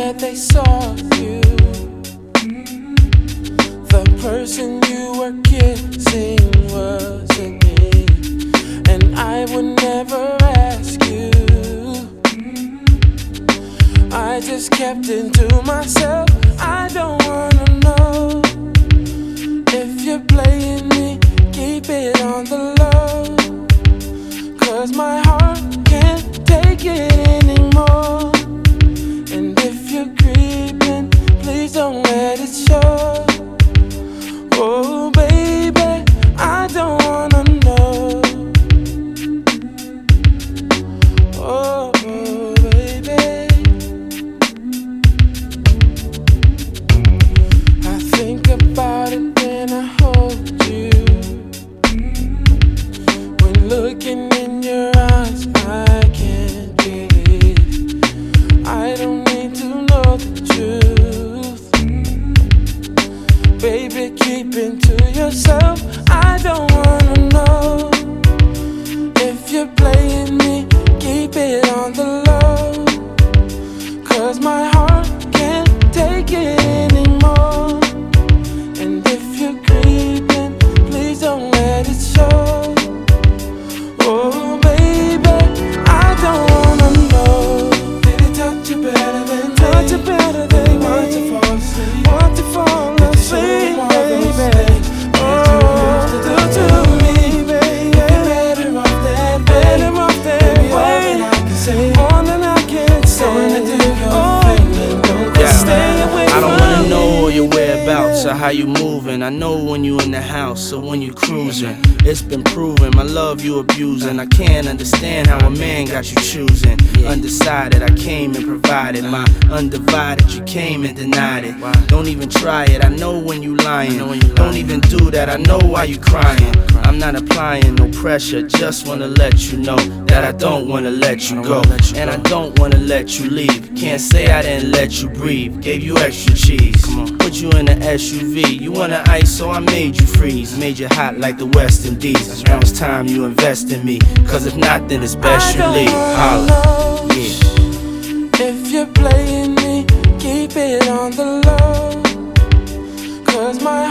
that they saw you. The person you were kissing wasn't me, and I would never ask you. I just kept it to myself. I don't wanna know if you're playing me. Keep it on the low, 'cause my heart can't take it anymore. And if you're creeping, please don't let it show. Oh baby, I don't wanna know. Oh baby, I think about it when I hold you. When looking in your eyes, I can't believe. I don't need to know the truth. Baby, keep it to yourself. I don't wanna know if you're playing me. Keep it on the low, 'cause my heart can't take it anymore. And if you're creeping, please don't let it show. Oh baby, I don't wanna know. Did he touch you better than me? Touch you better than me? Want to fall asleep? Want to fall asleep, baby? Oh, do to me, baby. You're better off that way. Better off that way. More than I can say. I don't wanna know all your whereabouts or how you moving. I know when you in the house or when you cruising. It's been proven, my love you abusing. I can't understand how a man got you choosing. Undecided, I came and provided. My undivided, you came and denied it. Don't even try it, I know when you lying. Don't even do that, I know why you crying. I'm not applying no pressure, just wanna let you know that I don't wanna let you go. And I don't wanna let you leave. Can't say I didn't let you breathe. Gave you extra cheese, put you in an SUV. You wanna ice, so I made you freeze. Made you hot like the West Indies. Now it's time you invest in me, 'cause if not, then it's best you leave. Holla. If you're playing me, keep it on the low, 'cause my